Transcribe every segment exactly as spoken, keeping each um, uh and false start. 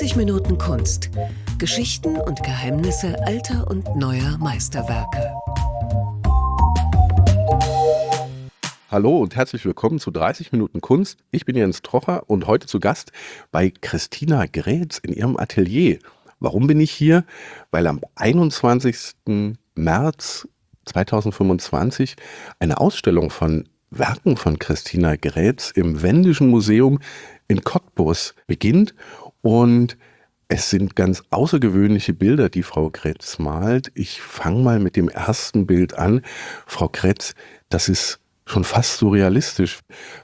dreißig Minuten Kunst. Geschichten und Geheimnisse alter und neuer Meisterwerke. Hallo und herzlich willkommen zu dreißig Minuten Kunst. Ich bin Jens Trocher und heute zu Gast bei Christina Graetz in ihrem Atelier. Warum bin ich hier? Weil am einundzwanzigsten März zweitausendfünfundzwanzig eine Ausstellung von Werken von Christina Graetz im Wendischen Museum in Cottbus beginnt und es sind ganz außergewöhnliche Bilder, die Frau Graetz malt. Ich fange mal mit dem ersten Bild an. Frau Graetz, das ist schon fast surrealistisch.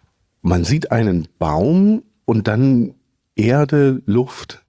Man sieht einen Baum und dann Erde, Luft.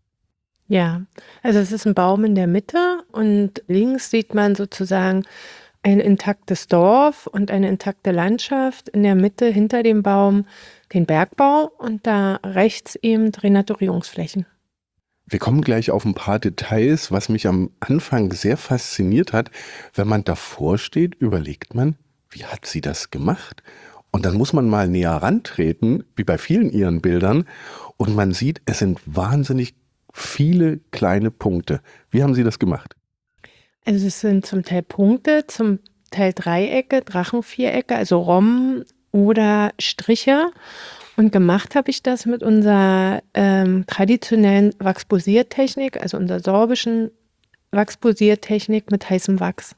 Ja, also es ist ein Baum in der Mitte und links sieht man sozusagen ein intaktes Dorf und eine intakte Landschaft. In der Mitte hinter dem Baum den Bergbau und da rechts eben Renaturierungsflächen. Wir kommen gleich auf ein paar Details. Was mich am Anfang sehr fasziniert hat, wenn man davor steht, überlegt man, wie hat sie das gemacht? Und dann muss man mal näher rantreten, wie bei vielen ihren Bildern, und man sieht, es sind wahnsinnig viele kleine Punkte. Wie haben Sie das gemacht? Also es sind zum Teil Punkte, zum Teil Dreiecke, Drachenvierecke, also Romben oder Striche. Und gemacht habe ich das mit unserer ähm, traditionellen Wachsposiertechnik, also unserer sorbischen Wachsposiertechnik mit heißem Wachs.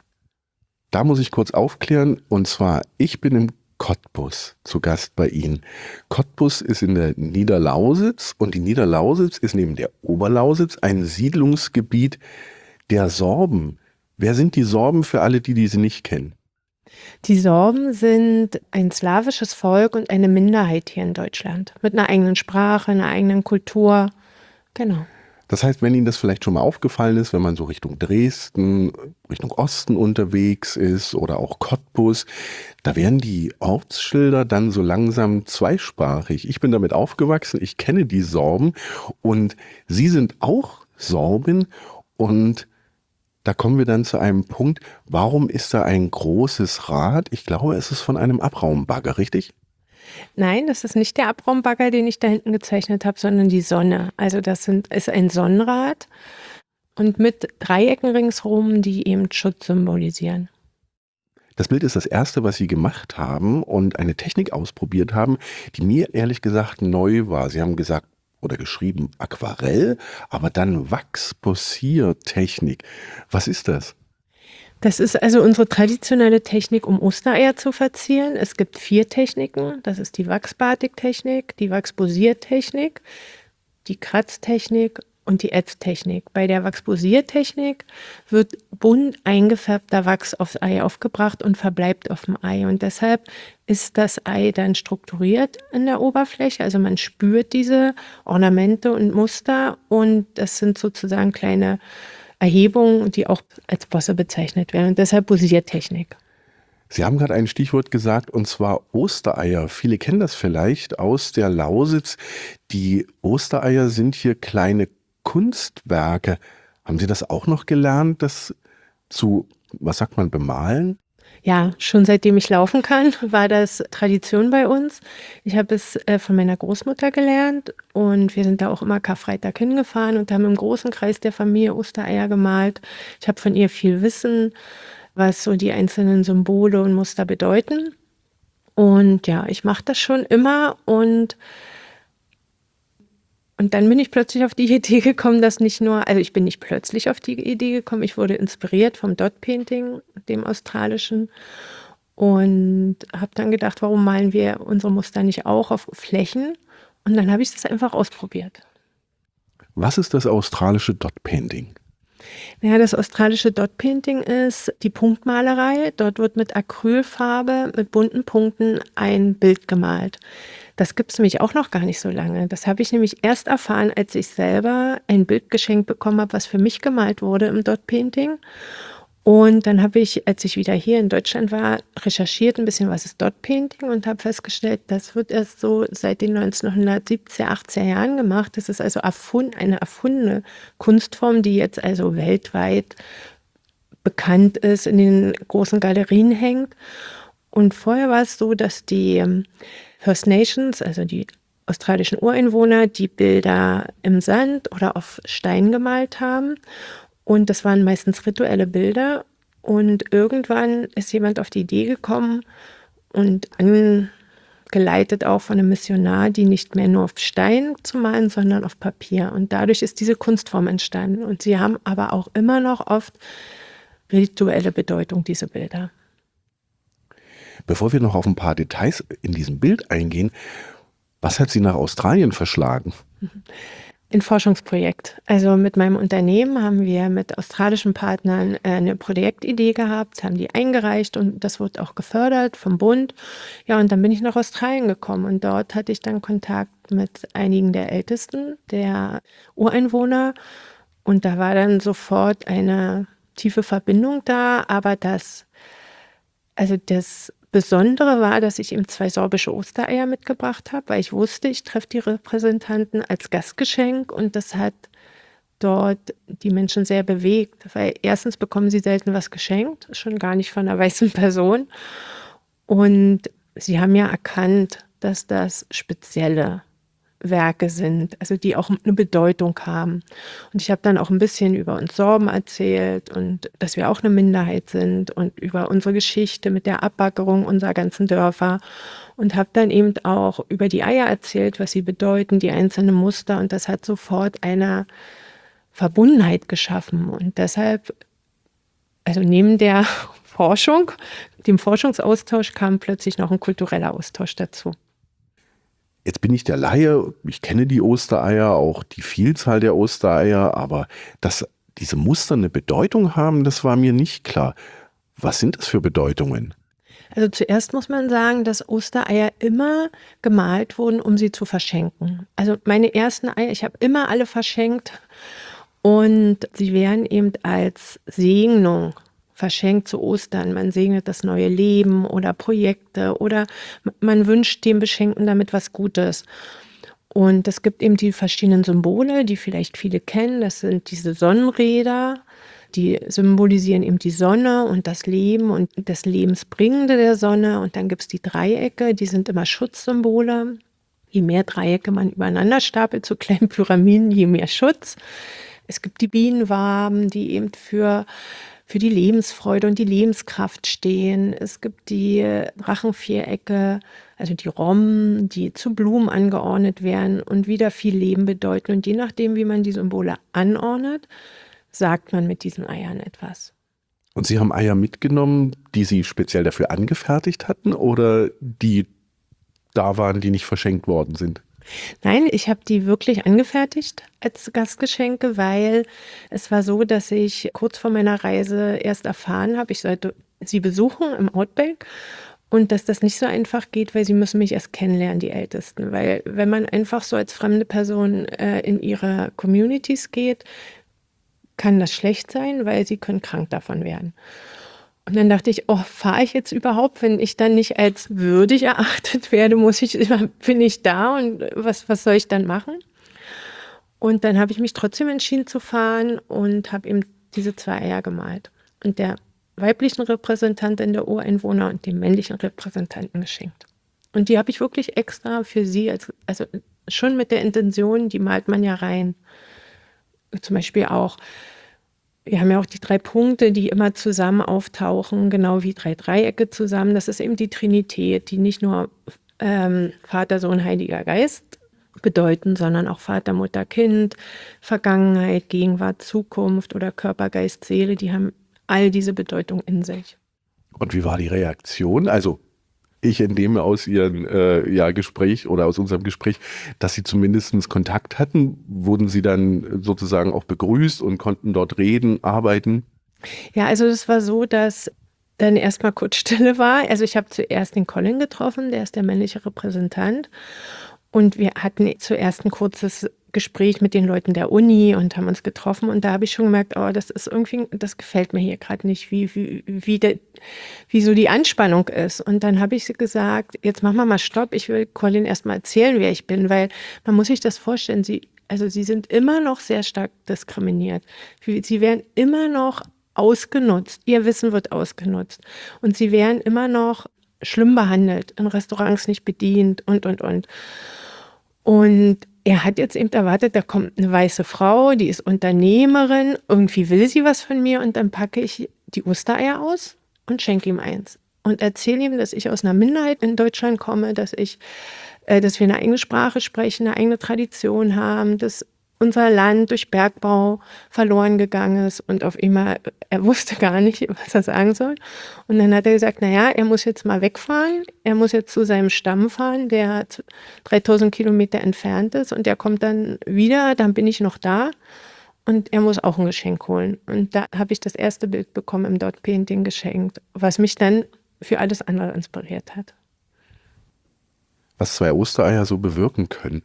Da muss ich kurz aufklären, und zwar, ich bin im Cottbus zu Gast bei Ihnen. Cottbus ist in der Niederlausitz und die Niederlausitz ist neben der Oberlausitz ein Siedlungsgebiet der Sorben. Wer sind die Sorben für alle, die diese nicht kennen? Die Sorben sind ein slawisches Volk und eine Minderheit hier in Deutschland mit einer eigenen Sprache, einer eigenen Kultur. Genau. Das heißt, wenn Ihnen das vielleicht schon mal aufgefallen ist, wenn man so Richtung Dresden, Richtung Osten unterwegs ist oder auch Cottbus, da werden die Ortsschilder dann so langsam zweisprachig. Ich bin damit aufgewachsen, ich kenne die Sorben und Sie sind auch Sorbin und da kommen wir dann zu einem Punkt, warum ist da ein großes Rad? Ich glaube, es ist von einem Abraumbagger, richtig? Nein, das ist nicht der Abraumbagger, den ich da hinten gezeichnet habe, sondern die Sonne. Also das sind, ist ein Sonnenrad und mit Dreiecken ringsherum, die eben Schutz symbolisieren. Das Bild ist das erste, was Sie gemacht haben und eine Technik ausprobiert haben, die mir ehrlich gesagt neu war. Sie haben gesagt oder geschrieben Aquarell, aber dann Wachsposiertechnik. Was ist das? Das ist also unsere traditionelle Technik, um Ostereier zu verzieren. Es gibt vier Techniken. Das ist die Wachsbatiktechnik, die Wachsposiertechnik, die Kratztechnik und die Ätztechnik. Bei der Wachsposiertechnik wird bunt eingefärbter Wachs aufs Ei aufgebracht und verbleibt auf dem Ei. Und deshalb ist das Ei dann strukturiert in der Oberfläche. Also man spürt diese Ornamente und Muster und das sind sozusagen kleine Erhebungen, die auch als Bosse bezeichnet werden. Und deshalb Posiertechnik. Sie haben gerade ein Stichwort gesagt, und zwar Ostereier. Viele kennen das vielleicht aus der Lausitz. Die Ostereier sind hier kleine Kunstwerke. Haben Sie das auch noch gelernt, das zu, was sagt man, bemalen? Ja, schon seitdem ich laufen kann, war das Tradition bei uns. Ich habe es äh, von meiner Großmutter gelernt und wir sind da auch immer Karfreitag hingefahren und haben im großen Kreis der Familie Ostereier gemalt. Ich habe von ihr viel Wissen, was so die einzelnen Symbole und Muster bedeuten. Und ja, ich mache das schon immer und Und dann bin ich plötzlich auf die Idee gekommen, dass nicht nur, also ich bin nicht plötzlich auf die Idee gekommen, ich wurde inspiriert vom Dot Painting, dem australischen, und habe dann gedacht, warum malen wir unsere Muster nicht auch auf Flächen? Und dann habe ich das einfach ausprobiert. Was ist das australische Dot Painting? Ja, das australische Dot Painting ist die Punktmalerei. Dort wird mit Acrylfarbe, mit bunten Punkten ein Bild gemalt. Das gibt es nämlich auch noch gar nicht so lange. Das habe ich nämlich erst erfahren, als ich selber ein Bild geschenkt bekommen habe, was für mich gemalt wurde im Dot Painting. Und dann habe ich, als ich wieder hier in Deutschland war, recherchiert ein bisschen, was ist Dot Painting, und habe festgestellt, das wird erst so seit den neunzehnhundertsiebziger, achtziger Jahren gemacht. Das ist also erfund, eine erfundene Kunstform, die jetzt also weltweit bekannt ist, in den großen Galerien hängt. Und vorher war es so, dass die First Nations, also die australischen Ureinwohner, die Bilder im Sand oder auf Stein gemalt haben. Und das waren meistens rituelle Bilder. Und irgendwann ist jemand auf die Idee gekommen und angeleitet auch von einem Missionar, die nicht mehr nur auf Stein zu malen, sondern auf Papier. Und dadurch ist diese Kunstform entstanden. Und sie haben aber auch immer noch oft rituelle Bedeutung, diese Bilder. Bevor wir noch auf ein paar Details in diesem Bild eingehen, was hat Sie nach Australien verschlagen? Ein Forschungsprojekt. Also mit meinem Unternehmen haben wir mit australischen Partnern eine Projektidee gehabt, haben die eingereicht und das wurde auch gefördert vom Bund. Ja, und dann bin ich nach Australien gekommen und dort hatte ich dann Kontakt mit einigen der Ältesten, der Ureinwohner. Und da war dann sofort eine tiefe Verbindung da, aber das, also das Besondere war, dass ich ihm zwei sorbische Ostereier mitgebracht habe, weil ich wusste, ich treffe die Repräsentanten als Gastgeschenk und das hat dort die Menschen sehr bewegt, weil erstens bekommen sie selten was geschenkt, schon gar nicht von einer weißen Person und sie haben ja erkannt, dass das spezielle Werke sind, also die auch eine Bedeutung haben. Und ich habe dann auch ein bisschen über uns Sorben erzählt und dass wir auch eine Minderheit sind und über unsere Geschichte mit der Abbaggerung unserer ganzen Dörfer und habe dann eben auch über die Eier erzählt, was sie bedeuten, die einzelnen Muster und das hat sofort eine Verbundenheit geschaffen und deshalb, also neben der Forschung, dem Forschungsaustausch kam plötzlich noch ein kultureller Austausch dazu. Jetzt bin ich der Laie, ich kenne die Ostereier, auch die Vielzahl der Ostereier, aber dass diese Muster eine Bedeutung haben, das war mir nicht klar. Was sind das für Bedeutungen? Also zuerst muss man sagen, dass Ostereier immer gemalt wurden, um sie zu verschenken. Also meine ersten Eier, ich habe immer alle verschenkt und sie werden eben als Segnung verschenkt zu Ostern. Man segnet das neue Leben oder Projekte oder man wünscht dem Beschenkten damit was Gutes. Und es gibt eben die verschiedenen Symbole, die vielleicht viele kennen. Das sind diese Sonnenräder, die symbolisieren eben die Sonne und das Leben und das Lebensbringende der Sonne. Und dann gibt es die Dreiecke, die sind immer Schutzsymbole. Je mehr Dreiecke man übereinander stapelt, so kleinen Pyramiden, je mehr Schutz. Es gibt die Bienenwaben, die eben für für die Lebensfreude und die Lebenskraft stehen. Es gibt die Drachenvierecke, also die Romben, die zu Blumen angeordnet werden und wieder viel Leben bedeuten. Und je nachdem, wie man die Symbole anordnet, sagt man mit diesen Eiern etwas. Und Sie haben Eier mitgenommen, die Sie speziell dafür angefertigt hatten oder die da waren, die nicht verschenkt worden sind? Nein, ich habe die wirklich angefertigt als Gastgeschenke, weil es war so, dass ich kurz vor meiner Reise erst erfahren habe, ich sollte sie besuchen im Outback und dass das nicht so einfach geht, weil sie müssen mich erst kennenlernen, die Ältesten. Weil wenn man einfach so als fremde Person äh, in ihre Communities geht, kann das schlecht sein, weil sie können krank davon werden. Und dann dachte ich, oh, fahre ich jetzt überhaupt, wenn ich dann nicht als würdig erachtet werde, muss ich, bin ich da und was, was soll ich dann machen? Und dann habe ich mich trotzdem entschieden zu fahren und habe eben diese zwei Eier gemalt. Und der weiblichen Repräsentantin der Ureinwohner und dem männlichen Repräsentanten geschenkt. Und die habe ich wirklich extra für sie, als, also schon mit der Intention, die malt man ja rein. Zum Beispiel auch, wir haben ja auch die drei Punkte, die immer zusammen auftauchen, genau wie drei Dreiecke zusammen. Das ist eben die Trinität, die nicht nur ähm, Vater, Sohn, Heiliger Geist bedeuten, sondern auch Vater, Mutter, Kind, Vergangenheit, Gegenwart, Zukunft oder Körper, Geist, Seele. Die haben all diese Bedeutung in sich. Und wie war die Reaktion? Also ich entnehme aus Ihrem äh, ja, Gespräch oder aus unserem Gespräch, dass Sie zumindest Kontakt hatten. Wurden Sie dann sozusagen auch begrüßt und konnten dort reden, arbeiten? Ja, also das war so, dass dann erstmal kurz Stille war. Also ich habe zuerst den Colin getroffen, der ist der männliche Repräsentant. Und wir hatten zuerst ein kurzes Gespräch mit den Leuten der Uni und haben uns getroffen. Und da habe ich schon gemerkt, oh, das ist irgendwie, das gefällt mir hier gerade nicht, wie, wie, wie, de, wie so die Anspannung ist. Und dann habe ich gesagt, jetzt machen wir mal Stopp. Ich will Colin erstmal erzählen, wer ich bin, weil man muss sich das vorstellen, sie, also sie sind immer noch sehr stark diskriminiert. Sie werden immer noch ausgenutzt. Ihr Wissen wird ausgenutzt. Und sie werden immer noch schlimm behandelt, in Restaurants nicht bedient und, und, und. Und er hat jetzt eben erwartet, da kommt eine weiße Frau, die ist Unternehmerin, irgendwie will sie was von mir und dann packe ich die Ostereier aus und schenke ihm eins. Und erzähle ihm, dass ich aus einer Minderheit in Deutschland komme, dass ich, äh, dass wir eine eigene Sprache sprechen, eine eigene Tradition haben, dass unser Land durch Bergbau verloren gegangen ist und auf einmal, er wusste gar nicht, was er sagen soll. Und dann hat er gesagt, naja, er muss jetzt mal wegfahren, er muss jetzt zu seinem Stamm fahren, der dreitausend Kilometer entfernt ist und der kommt dann wieder, dann bin ich noch da und er muss auch ein Geschenk holen. Und da habe ich das erste Bild bekommen im Dot Painting geschenkt, was mich dann für alles andere inspiriert hat. Was zwei Ostereier so bewirken können.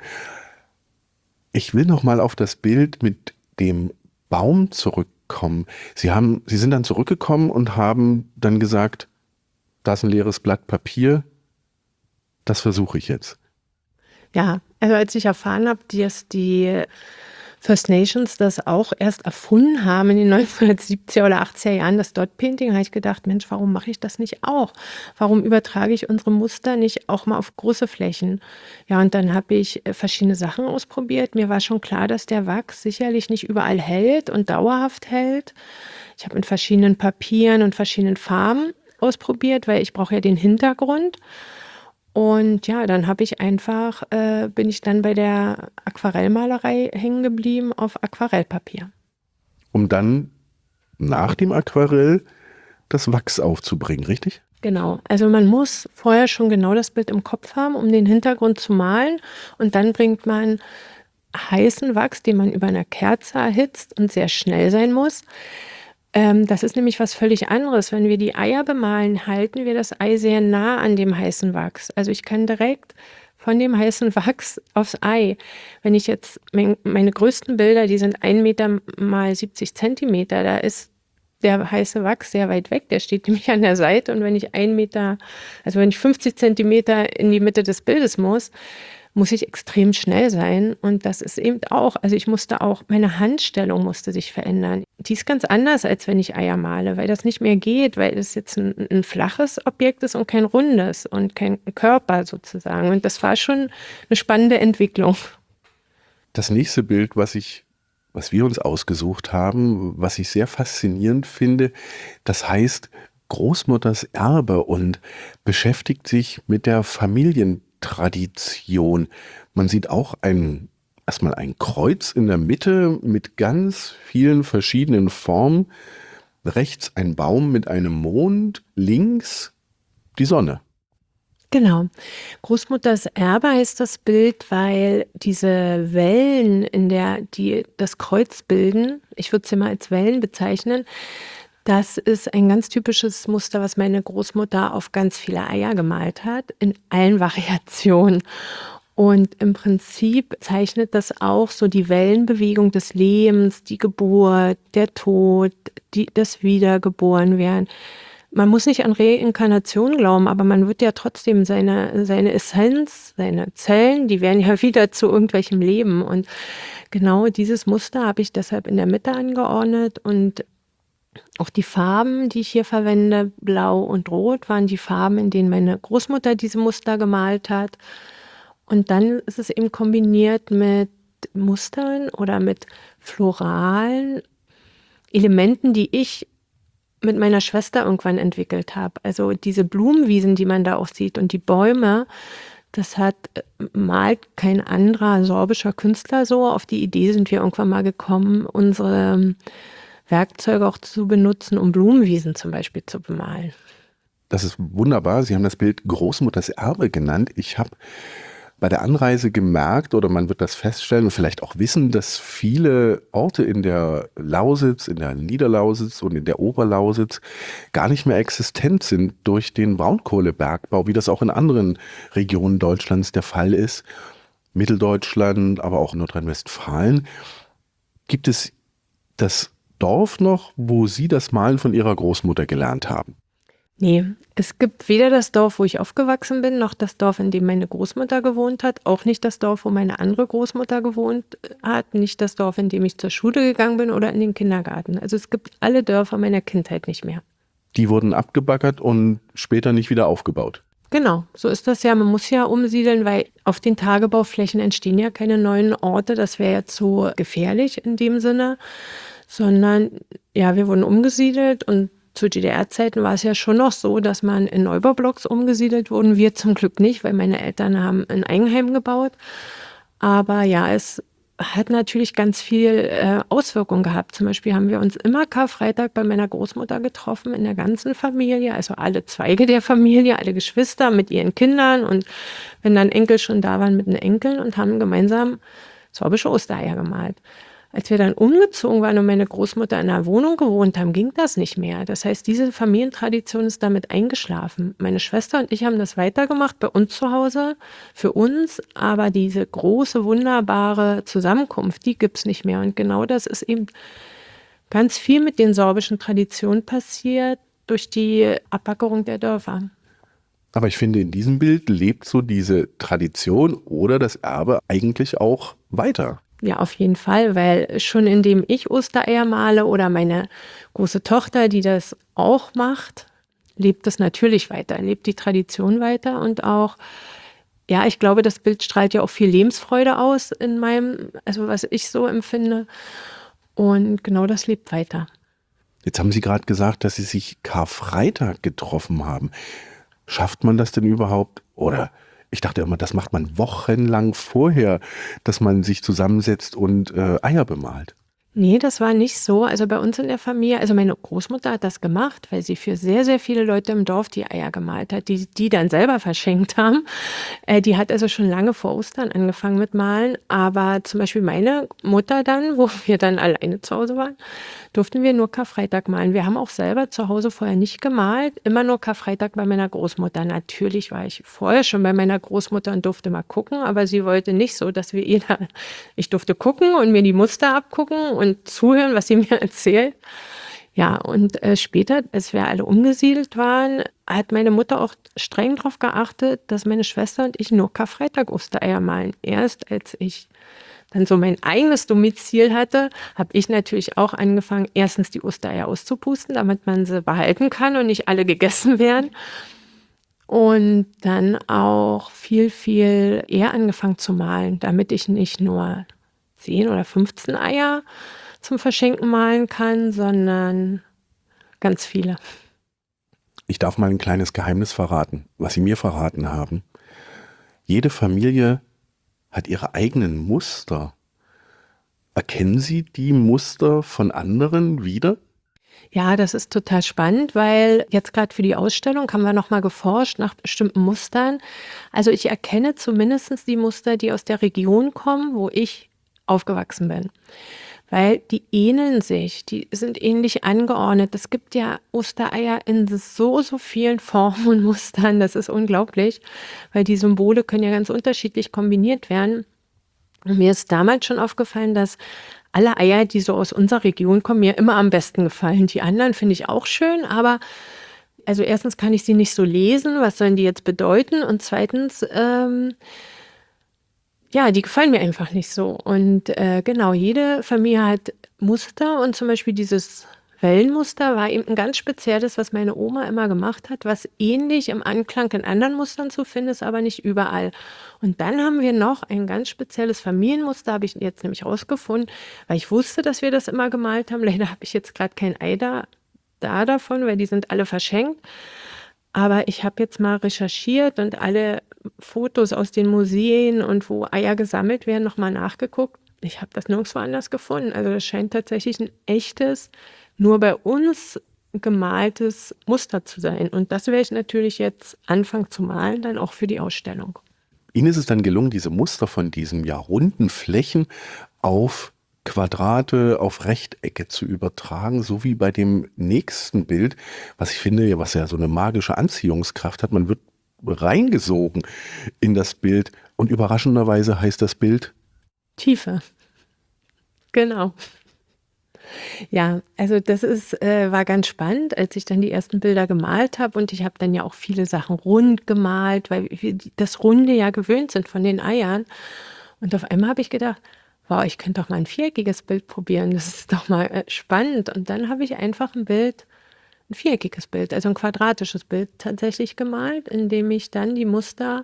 Ich will noch mal auf das Bild mit dem Baum zurückkommen. Sie haben, Sie sind dann zurückgekommen und haben dann gesagt, da ist ein leeres Blatt Papier, das versuche ich jetzt. Ja, also als ich erfahren habe, dass die First Nations das auch erst erfunden haben in den neunzehnhundertsiebziger oder achtziger Jahren, das Dot Painting, habe ich gedacht, Mensch, warum mache ich das nicht auch? Warum übertrage ich unsere Muster nicht auch mal auf große Flächen? Ja, und dann habe ich verschiedene Sachen ausprobiert. Mir war schon klar, dass der Wachs sicherlich nicht überall hält und dauerhaft hält. Ich habe mit verschiedenen Papieren und verschiedenen Farben ausprobiert, weil ich brauche ja den Hintergrund. Und ja, dann habe ich einfach, äh, bin ich dann bei der Aquarellmalerei hängen geblieben auf Aquarellpapier. Um dann nach dem Aquarell das Wachs aufzubringen, richtig? Genau, also man muss vorher schon genau das Bild im Kopf haben, um den Hintergrund zu malen. Und dann bringt man heißen Wachs, den man über einer Kerze erhitzt und sehr schnell sein muss. Das ist nämlich was völlig anderes. Wenn wir die Eier bemalen, halten wir das Ei sehr nah an dem heißen Wachs. Also ich kann direkt von dem heißen Wachs aufs Ei. Wenn ich jetzt, mein, meine größten Bilder, die sind ein Meter mal siebzig Zentimeter, da ist der heiße Wachs sehr weit weg, der steht nämlich an der Seite. Und wenn ich ein Meter, also wenn ich fünfzig Zentimeter in die Mitte des Bildes muss, muss ich extrem schnell sein. Und das ist eben auch, also ich musste auch, meine Handstellung musste sich verändern. Die ist ganz anders, als wenn ich Eier male, weil das nicht mehr geht, weil es jetzt ein, ein flaches Objekt ist und kein rundes und kein Körper sozusagen. Und das war schon eine spannende Entwicklung. Das nächste Bild, was ich, was wir uns ausgesucht haben, was ich sehr faszinierend finde, das heißt Großmutters Erbe und beschäftigt sich mit der Familien Tradition. Man sieht auch ein, erstmal ein Kreuz in der Mitte mit ganz vielen verschiedenen Formen. Rechts ein Baum mit einem Mond, links die Sonne. Genau. Großmutters Erbe heißt das Bild, weil diese Wellen, in der die das Kreuz bilden, ich würde sie mal als Wellen bezeichnen, das ist ein ganz typisches Muster, was meine Großmutter auf ganz viele Eier gemalt hat, in allen Variationen. Und im Prinzip zeichnet das auch so die Wellenbewegung des Lebens, die Geburt, der Tod, die, das Wiedergeborenwerden. Man muss nicht an Reinkarnation glauben, aber man wird ja trotzdem seine, seine Essenz, seine Zellen, die werden ja wieder zu irgendwelchem Leben. Und genau dieses Muster habe ich deshalb in der Mitte angeordnet und auch die Farben, die ich hier verwende, blau und rot, waren die Farben, in denen meine Großmutter diese Muster gemalt hat. Und dann ist es eben kombiniert mit Mustern oder mit floralen Elementen, die ich mit meiner Schwester irgendwann entwickelt habe. Also diese Blumenwiesen, die man da auch sieht und die Bäume, das hat malt kein anderer sorbischer Künstler so. Auf die Idee sind wir irgendwann mal gekommen, unsere Werkzeuge auch zu benutzen, um Blumenwiesen zum Beispiel zu bemalen. Das ist wunderbar. Sie haben das Bild Großmutters Erbe genannt. Ich habe bei der Anreise gemerkt, oder man wird das feststellen und vielleicht auch wissen, dass viele Orte in der Lausitz, in der Niederlausitz und in der Oberlausitz gar nicht mehr existent sind durch den Braunkohlebergbau, wie das auch in anderen Regionen Deutschlands der Fall ist. Mitteldeutschland, aber auch Nordrhein-Westfalen. Gibt es das Dorf noch, wo Sie das Malen von Ihrer Großmutter gelernt haben? Nee, es gibt weder das Dorf, wo ich aufgewachsen bin, noch das Dorf, in dem meine Großmutter gewohnt hat, auch nicht das Dorf, wo meine andere Großmutter gewohnt hat, nicht das Dorf, in dem ich zur Schule gegangen bin oder in den Kindergarten. Also es gibt alle Dörfer meiner Kindheit nicht mehr. Die wurden abgebaggert und später nicht wieder aufgebaut. Genau, so ist das ja. Man muss ja umsiedeln, weil auf den Tagebauflächen entstehen ja keine neuen Orte. Das wäre jetzt so gefährlich in dem Sinne, sondern ja, wir wurden umgesiedelt und zu D D R-Zeiten war es ja schon noch so, dass man in Neubaublocks umgesiedelt wurden. Wir zum Glück nicht, weil meine Eltern haben ein Eigenheim gebaut. Aber ja, es hat natürlich ganz viel äh, Auswirkungen gehabt. Zum Beispiel haben wir uns immer Karfreitag bei meiner Großmutter getroffen, in der ganzen Familie, also alle Zweige der Familie, alle Geschwister mit ihren Kindern und wenn dann Enkel schon da waren, mit den Enkeln und haben gemeinsam sorbische Ostereier gemalt. Als wir dann umgezogen waren und meine Großmutter in einer Wohnung gewohnt haben, ging das nicht mehr. Das heißt, diese Familientradition ist damit eingeschlafen. Meine Schwester und ich haben das weitergemacht bei uns zu Hause, für uns, aber diese große, wunderbare Zusammenkunft, die gibt es nicht mehr. Und genau das ist eben ganz viel mit den sorbischen Traditionen passiert durch die Abbackerung der Dörfer. Aber ich finde, in diesem Bild lebt so diese Tradition oder das Erbe eigentlich auch weiter. Ja, auf jeden Fall, weil schon indem ich Ostereier male oder meine große Tochter, die das auch macht, lebt es natürlich weiter, lebt die Tradition weiter und auch, ja, ich glaube, das Bild strahlt ja auch viel Lebensfreude aus in meinem, also was ich so empfinde und genau das lebt weiter. Jetzt haben Sie gerade gesagt, dass Sie sich Karfreitag getroffen haben. Schafft man das denn überhaupt oder ich dachte immer, das macht man wochenlang vorher, dass man sich zusammensetzt und äh, Eier bemalt. Nee, das war nicht so. Also bei uns in der Familie, also meine Großmutter hat das gemacht, weil sie für sehr, sehr viele Leute im Dorf die Eier gemalt hat, die die dann selber verschenkt haben. Äh, die hat also schon lange vor Ostern angefangen mit Malen. Aber zum Beispiel meine Mutter dann, wo wir dann alleine zu Hause waren, durften wir nur Karfreitag malen. Wir haben auch selber zu Hause vorher nicht gemalt, immer nur Karfreitag bei meiner Großmutter. Natürlich war ich vorher schon bei meiner Großmutter und durfte mal gucken, aber sie wollte nicht so, dass wir ihr da, ich durfte gucken und mir die Muster abgucken und zuhören, was sie mir erzählt. Ja, und äh, später, als wir alle umgesiedelt waren, hat meine Mutter auch streng darauf geachtet, dass meine Schwester und ich nur Karfreitag Ostereier malen. Erst als ich dann so mein eigenes Domizil hatte, habe ich natürlich auch angefangen, erstens die Ostereier auszupusten, damit man sie behalten kann und nicht alle gegessen werden. Und dann auch viel, viel eher angefangen zu malen, damit ich nicht nur zehn oder fünfzehn Eier zum Verschenken malen kann, sondern ganz viele. Ich darf mal ein kleines Geheimnis verraten, was Sie mir verraten haben. Jede Familie hat ihre eigenen Muster. Erkennen Sie die Muster von anderen wieder? Ja, das ist total spannend, weil jetzt gerade für die Ausstellung haben wir nochmal geforscht nach bestimmten Mustern. Also ich erkenne zumindest die Muster, die aus der Region kommen, wo ich aufgewachsen bin. Weil die ähneln sich, die sind ähnlich angeordnet. Es gibt ja Ostereier in so, so vielen Formen und Mustern, das ist unglaublich, weil die Symbole können ja ganz unterschiedlich kombiniert werden. Und mir ist damals schon aufgefallen, dass alle Eier, die so aus unserer Region kommen, mir immer am besten gefallen. Die anderen finde ich auch schön, aber also erstens kann ich sie nicht so lesen, was sollen die jetzt bedeuten? Und zweitens, ähm, ja, die gefallen mir einfach nicht so. Und äh, genau, jede Familie hat Muster und zum Beispiel dieses Wellenmuster war eben ein ganz spezielles, was meine Oma immer gemacht hat, was ähnlich im Anklang in anderen Mustern zu finden ist, aber nicht überall. Und dann haben wir noch ein ganz spezielles Familienmuster, habe ich jetzt nämlich rausgefunden, weil ich wusste, dass wir das immer gemalt haben. Leider habe ich jetzt gerade kein Ei da, da davon, weil die sind alle verschenkt. Aber ich habe jetzt mal recherchiert und alle Fotos aus den Museen und wo Eier gesammelt werden, nochmal nachgeguckt. Ich habe das nirgendwo anders gefunden. Also das scheint tatsächlich ein echtes, nur bei uns gemaltes Muster zu sein. Und das werde ich natürlich jetzt anfangen zu malen, dann auch für die Ausstellung. Ihnen ist es dann gelungen, diese Muster von diesen ja runden Flächen auf Quadrate, auf Rechtecke zu übertragen, so wie bei dem nächsten Bild, was ich finde, was ja so eine magische Anziehungskraft hat. Man wird reingesogen in das Bild und überraschenderweise heißt das Bild Tiefe. Genau. Ja, also das ist, äh, war ganz spannend, als ich dann die ersten Bilder gemalt habe und ich habe dann ja auch viele Sachen rund gemalt, weil wir das Runde ja gewöhnt sind von den Eiern. Und auf einmal habe ich gedacht, wow, ich könnte doch mal ein viereckiges Bild probieren, das ist doch mal äh, spannend. Und dann habe ich einfach ein Bild ein viereckiges Bild, also ein quadratisches Bild tatsächlich gemalt, indem ich dann die Muster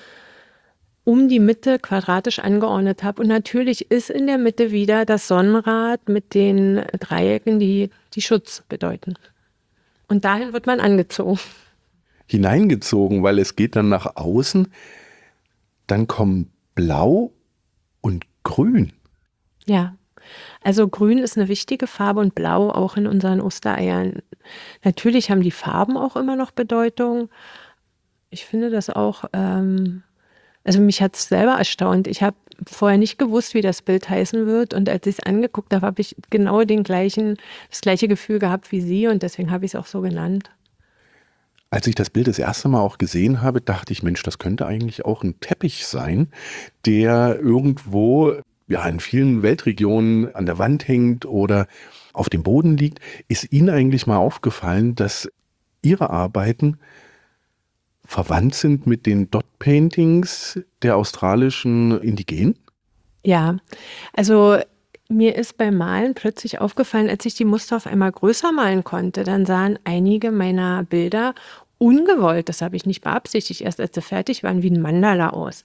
um die Mitte quadratisch angeordnet habe. Und natürlich ist in der Mitte wieder das Sonnenrad mit den Dreiecken, die, die Schutz bedeuten. Und dahin wird man angezogen. Hineingezogen, weil es geht dann nach außen. Dann kommen Blau und Grün. Ja, also Grün ist eine wichtige Farbe und Blau auch in unseren Ostereiern. Natürlich haben die Farben auch immer noch Bedeutung. Ich finde das auch, ähm, also mich hat es selber erstaunt. Ich habe vorher nicht gewusst, wie das Bild heißen wird. Und als ich es angeguckt habe, habe ich genau den gleichen, das gleiche Gefühl gehabt wie Sie. Und deswegen habe ich es auch so genannt. Als ich das Bild das erste Mal auch gesehen habe, dachte ich, Mensch, das könnte eigentlich auch ein Teppich sein, der irgendwo ja, in vielen Weltregionen an der Wand hängt oder auf dem Boden liegt. Ist Ihnen eigentlich mal aufgefallen, dass Ihre Arbeiten verwandt sind mit den Dot-Paintings der australischen Indigenen? Ja, also mir ist beim Malen plötzlich aufgefallen, als ich die Muster auf einmal größer malen konnte, dann sahen einige meiner Bilder ungewollt, das habe ich nicht beabsichtigt, erst als sie fertig waren, wie ein Mandala aus.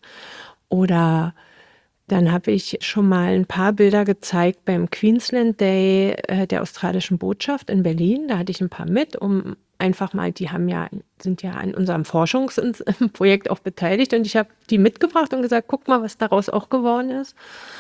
Oder dann habe ich schon mal ein paar Bilder gezeigt beim Queensland Day äh, der australischen Botschaft in Berlin. Da hatte ich ein paar mit, um einfach mal, die haben ja, sind ja an unserem Forschungsprojekt auch beteiligt und ich habe die mitgebracht und gesagt, guck mal, was daraus auch geworden ist.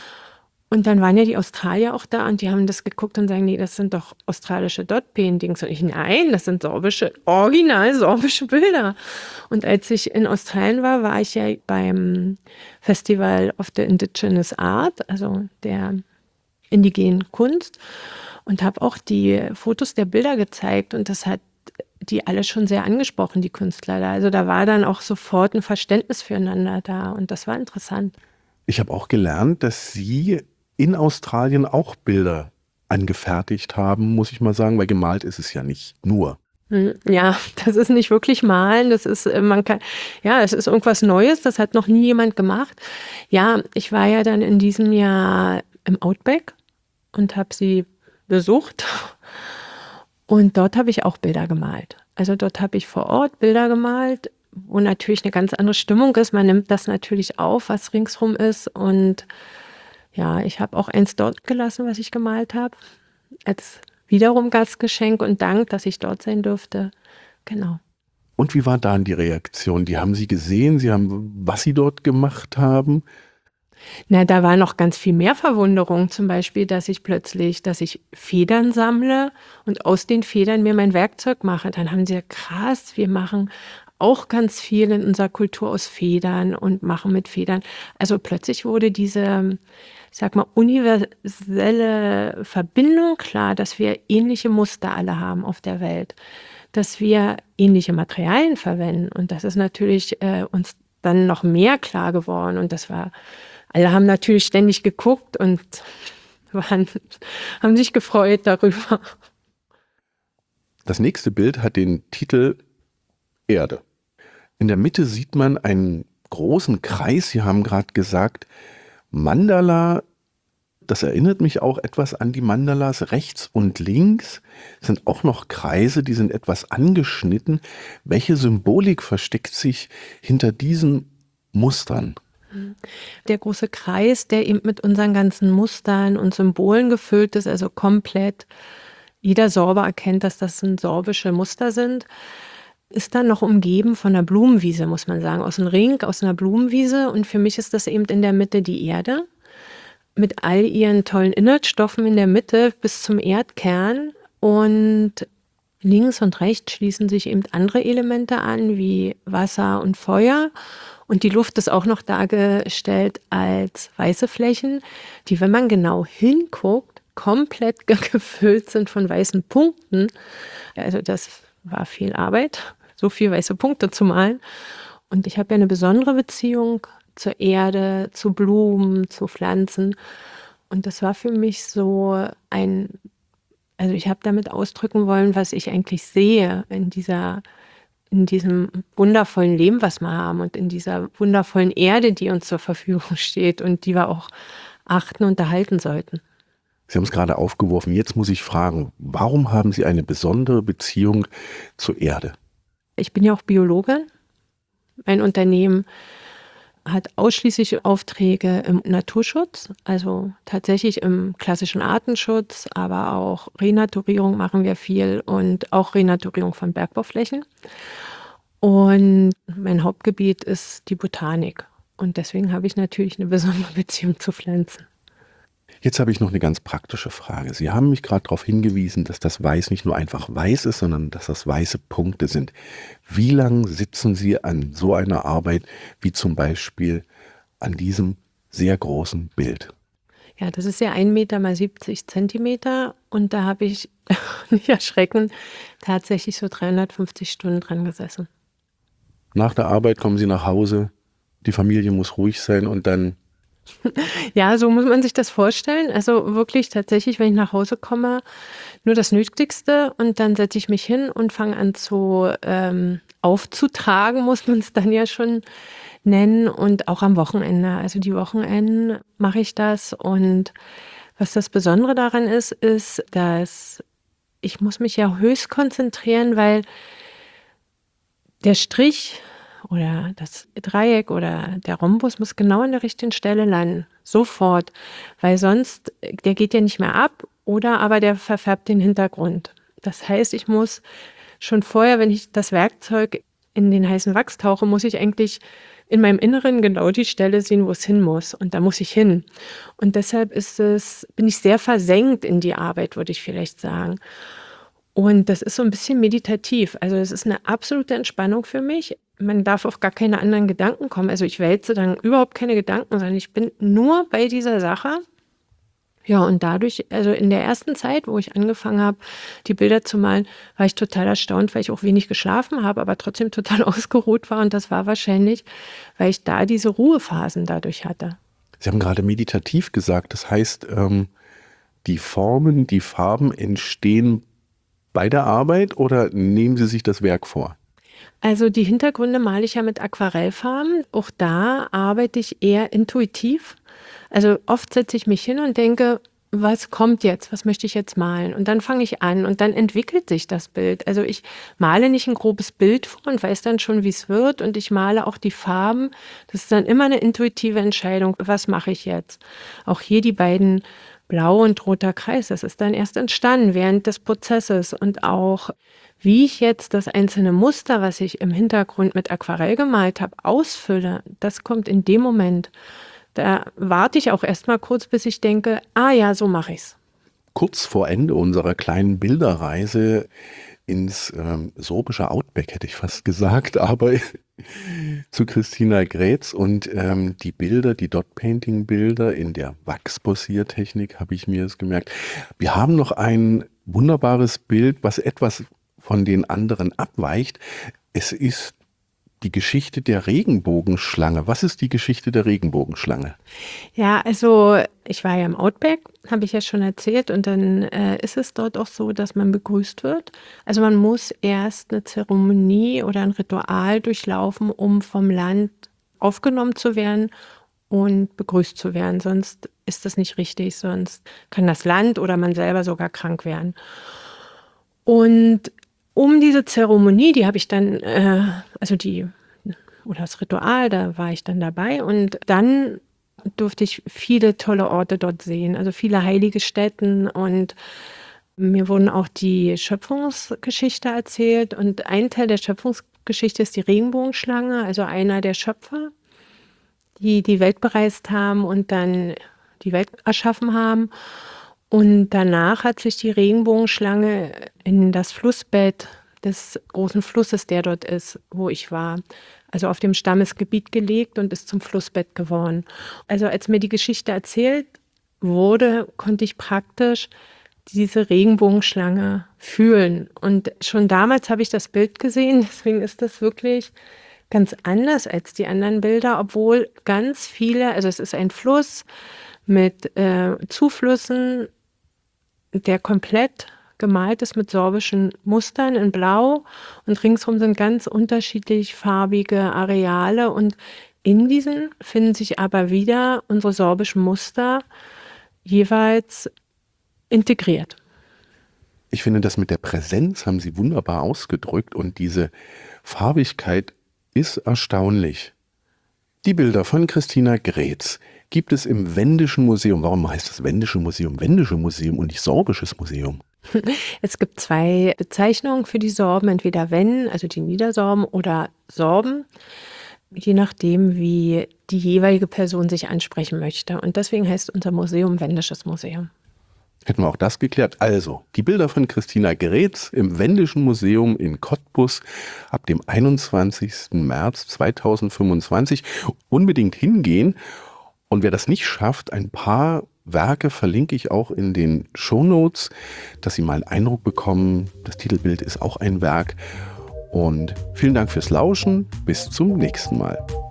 Und dann waren ja die Australier auch da und die haben das geguckt und sagen, nee, das sind doch australische Dot-Paintings. Und ich, nein, das sind sorbische, original sorbische Bilder. Und als ich in Australien war, war ich ja beim Festival of the Indigenous Art, also der indigenen Kunst, und habe auch die Fotos der Bilder gezeigt und das hat die alle schon sehr angesprochen, die Künstler da. Also da war dann auch sofort ein Verständnis füreinander da und das war interessant. Ich habe auch gelernt, dass Sie in Australien auch Bilder angefertigt haben, muss ich mal sagen, weil gemalt ist es ja nicht nur. Ja, das ist nicht wirklich malen, das ist, man kann, ja, es ist irgendwas Neues, das hat noch nie jemand gemacht. Ja, ich war ja dann in diesem Jahr im Outback und habe sie besucht und dort habe ich auch Bilder gemalt. Also dort habe ich vor Ort Bilder gemalt, wo natürlich eine ganz andere Stimmung ist. Man nimmt das natürlich auf, was ringsrum ist und ja, ich habe auch eins dort gelassen, was ich gemalt habe, als wiederum Gastgeschenk und Dank, dass ich dort sein durfte. Genau. Und wie war dann die Reaktion? Die haben Sie gesehen, Sie haben, was Sie dort gemacht haben? Na, da war noch ganz viel mehr Verwunderung. Zum Beispiel, dass ich plötzlich, dass ich Federn sammle und aus den Federn mir mein Werkzeug mache. Dann haben sie ja krass, wir machen auch ganz viel in unserer Kultur aus Federn und machen mit Federn. Also plötzlich wurde diese, ich sag mal, universelle Verbindung klar, dass wir ähnliche Muster alle haben auf der Welt, dass wir ähnliche Materialien verwenden. Und das ist natürlich äh, uns dann noch mehr klar geworden. Und das war, alle haben natürlich ständig geguckt und waren, haben sich gefreut darüber. Das nächste Bild hat den Titel Erde. In der Mitte sieht man einen großen Kreis. Sie haben gerade gesagt, Mandala, das erinnert mich auch etwas an die Mandalas. Rechts und links sind auch noch Kreise, die sind etwas angeschnitten. Welche Symbolik versteckt sich hinter diesen Mustern? Der große Kreis, der eben mit unseren ganzen Mustern und Symbolen gefüllt ist, also komplett, jeder Sorber erkennt, dass das sind sorbische Muster sind, ist dann noch umgeben von einer Blumenwiese, muss man sagen, aus einem Ring, aus einer Blumenwiese. Und für mich ist das eben in der Mitte die Erde, mit all ihren tollen Inhaltsstoffen in der Mitte bis zum Erdkern. Und links und rechts schließen sich eben andere Elemente an, wie Wasser und Feuer. Und die Luft ist auch noch dargestellt als weiße Flächen, die, wenn man genau hinguckt, komplett gefüllt sind von weißen Punkten. Also das war viel Arbeit, so viel weiße Punkte zu malen. Und ich habe ja eine besondere Beziehung zur Erde, zu Blumen, zu Pflanzen. Und das war für mich so ein, also ich habe damit ausdrücken wollen, was ich eigentlich sehe in dieser, in diesem wundervollen Leben, was wir haben und in dieser wundervollen Erde, die uns zur Verfügung steht und die wir auch achten und erhalten sollten. Sie haben es gerade aufgeworfen. Jetzt muss ich fragen, warum haben Sie eine besondere Beziehung zur Erde? Ich bin ja auch Biologin. Mein Unternehmen hat ausschließlich Aufträge im Naturschutz, also tatsächlich im klassischen Artenschutz, aber auch Renaturierung machen wir viel und auch Renaturierung von Bergbauflächen. Und mein Hauptgebiet ist die Botanik. Und deswegen habe ich natürlich eine besondere Beziehung zu Pflanzen. Jetzt habe ich noch eine ganz praktische Frage. Sie haben mich gerade darauf hingewiesen, dass das Weiß nicht nur einfach weiß ist, sondern dass das weiße Punkte sind. Wie lange sitzen Sie an so einer Arbeit wie zum Beispiel an diesem sehr großen Bild? Ja, das ist ja ein Meter mal siebzig Zentimeter und da habe ich, nicht erschrecken, tatsächlich so dreihundertfünfzig Stunden dran gesessen. Nach der Arbeit kommen Sie nach Hause, die Familie muss ruhig sein und dann Ja, so muss man sich das vorstellen. Also wirklich tatsächlich, wenn ich nach Hause komme, nur das Nötigste und dann setze ich mich hin und fange an zu ähm, aufzutragen, muss man es dann ja schon nennen und auch am Wochenende. Also die Wochenenden mache ich das und was das Besondere daran ist, ist, dass ich muss mich ja höchst konzentrieren, weil der Strich oder das Dreieck oder der Rhombus muss genau an der richtigen Stelle landen. Sofort. Weil sonst, der geht ja nicht mehr ab oder aber der verfärbt den Hintergrund. Das heißt, ich muss schon vorher, wenn ich das Werkzeug in den heißen Wachs tauche, muss ich eigentlich in meinem Inneren genau die Stelle sehen, wo es hin muss. Und da muss ich hin. Und deshalb ist es, bin ich sehr versenkt in die Arbeit, würde ich vielleicht sagen. Und das ist so ein bisschen meditativ. Also es ist eine absolute Entspannung für mich. Man darf auf gar keine anderen Gedanken kommen. Also ich wälze dann überhaupt keine Gedanken, sondern ich bin nur bei dieser Sache. Ja, und dadurch, also in der ersten Zeit, wo ich angefangen habe, die Bilder zu malen, war ich total erstaunt, weil ich auch wenig geschlafen habe, aber trotzdem total ausgeruht war. Und das war wahrscheinlich, weil ich da diese Ruhephasen dadurch hatte. Sie haben gerade meditativ gesagt, das heißt, ähm, die Formen, die Farben entstehen bei der Arbeit oder nehmen Sie sich das Werk vor? Also die Hintergründe male ich ja mit Aquarellfarben. Auch da arbeite ich eher intuitiv. Also oft setze ich mich hin und denke, was kommt jetzt? Was möchte ich jetzt malen? Und dann fange ich an und dann entwickelt sich das Bild. Also ich male nicht ein grobes Bild vor und weiß dann schon, wie es wird. Und ich male auch die Farben. Das ist dann immer eine intuitive Entscheidung. Was mache ich jetzt? Auch hier die beiden Blau und roter Kreis. Das ist dann erst entstanden während des Prozesses. Und auch wie ich jetzt das einzelne Muster, was ich im Hintergrund mit Aquarell gemalt habe, ausfülle, das kommt in dem Moment. Da warte ich auch erst mal kurz, bis ich denke, ah ja, so mache ich's. Kurz vor Ende unserer kleinen Bilderreise ins ähm, sorbische Outback, hätte ich fast gesagt, aber zu Christina Grätz und ähm, die Bilder, die Dot-Painting-Bilder in der Wachsposiertechnik, habe ich mir es gemerkt. Wir haben noch ein wunderbares Bild, was etwas von den anderen abweicht. Es ist die Geschichte der Regenbogenschlange. Was ist die Geschichte der Regenbogenschlange? Ja, also ich war ja im Outback, habe ich ja schon erzählt. Und dann äh, ist es dort auch so, dass man begrüßt wird. Also man muss erst eine Zeremonie oder ein Ritual durchlaufen, um vom Land aufgenommen zu werden und begrüßt zu werden. Sonst ist das nicht richtig. Sonst kann das Land oder man selber sogar krank werden. Und um diese Zeremonie, die habe ich dann, äh, also die, oder das Ritual, da war ich dann dabei und dann durfte ich viele tolle Orte dort sehen, also viele heilige Stätten und mir wurden auch die Schöpfungsgeschichte erzählt und ein Teil der Schöpfungsgeschichte ist die Regenbogenschlange, also einer der Schöpfer, die die Welt bereist haben und dann die Welt erschaffen haben. Und danach hat sich die Regenbogenschlange in das Flussbett des großen Flusses, der dort ist, wo ich war, also auf dem Stammesgebiet gelegt und ist zum Flussbett geworden. Also als mir die Geschichte erzählt wurde, konnte ich praktisch diese Regenbogenschlange fühlen. Und schon damals habe ich das Bild gesehen, deswegen ist das wirklich ganz anders als die anderen Bilder, obwohl ganz viele, also es ist ein Fluss mit äh, Zuflüssen, der komplett gemalt ist mit sorbischen Mustern in Blau und ringsherum sind ganz unterschiedlich farbige Areale und in diesen finden sich aber wieder unsere sorbischen Muster jeweils integriert. Ich finde, das mit der Präsenz haben Sie wunderbar ausgedrückt und diese Farbigkeit ist erstaunlich. Die Bilder von Christina Grätz gibt es im Wendischen Museum. Warum heißt das Wendische Museum Wendische Museum und nicht Sorbisches Museum? Es gibt zwei Bezeichnungen für die Sorben, entweder Wen, also die Niedersorben, oder Sorben, je nachdem, wie die jeweilige Person sich ansprechen möchte. Und deswegen heißt unser Museum Wendisches Museum. Hätten wir auch das geklärt. Also, die Bilder von Christina Grätz im Wendischen Museum in Cottbus ab dem einundzwanzigsten März zweitausendfünfundzwanzig. Unbedingt hingehen. Und wer das nicht schafft, ein paar Werke verlinke ich auch in den Shownotes, dass Sie mal einen Eindruck bekommen. Das Titelbild ist auch ein Werk. Und vielen Dank fürs Lauschen. Bis zum nächsten Mal.